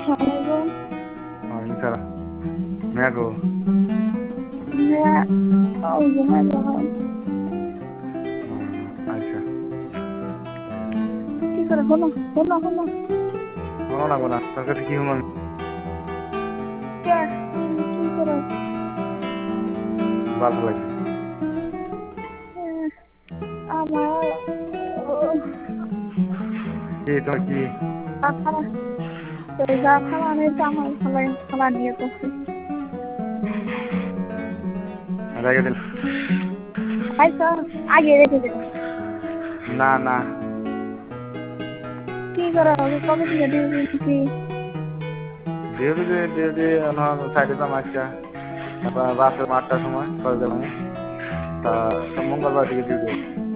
Assalamualaikum. Waalaikumsalam. Meago. Ya, oh gimana? আচ্ছা কি করে শোনো শোনো শোনো শোনো না গোনা তোর কাছে কি হুম কে কি করে ভালো লাগে আমার কি তোর কি খালা যা খালা নেই তো আমার খালা নিয়ে তো রেখে দিন আইসা আগে রেখে দিন না না কি করে কবে থেকে দিয়েছি ডিউটি সাইডে যাম আচ্ছা তারপর রাতে 8টার সময় করে দিলাম তা মঙ্গলবার থেকে ডিউটি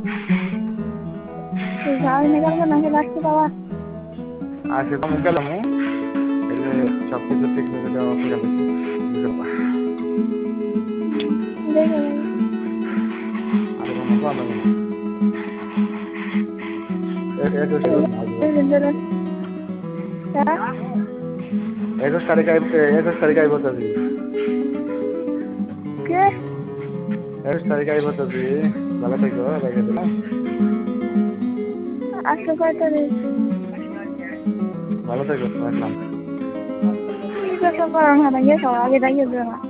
যাই না গেল নাকি রাখতে বাবা আজকে তো গেলাম এলে সব কিছু ঠিক করে দেওয়া হয়ে গেল দেখে আর কোনো প্রবলেম নেই একুশ তারিখ আইব বলতেছি কে 21 তারিখ আইব বলতেছি ভালো থাকো রেখে দিলাম আজকে কয় তারিখ ভালো থাকো রাখলাম কি করতে পারো না গেছো আগে ডাকিয়ে দেবে না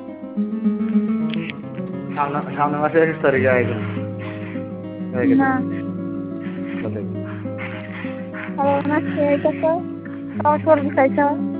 সামনে মাসে 21 তারিখে আইব রেখে না দিলাম ভালো না খেয়ে গেছো খাওয়া সর্দি খাইছো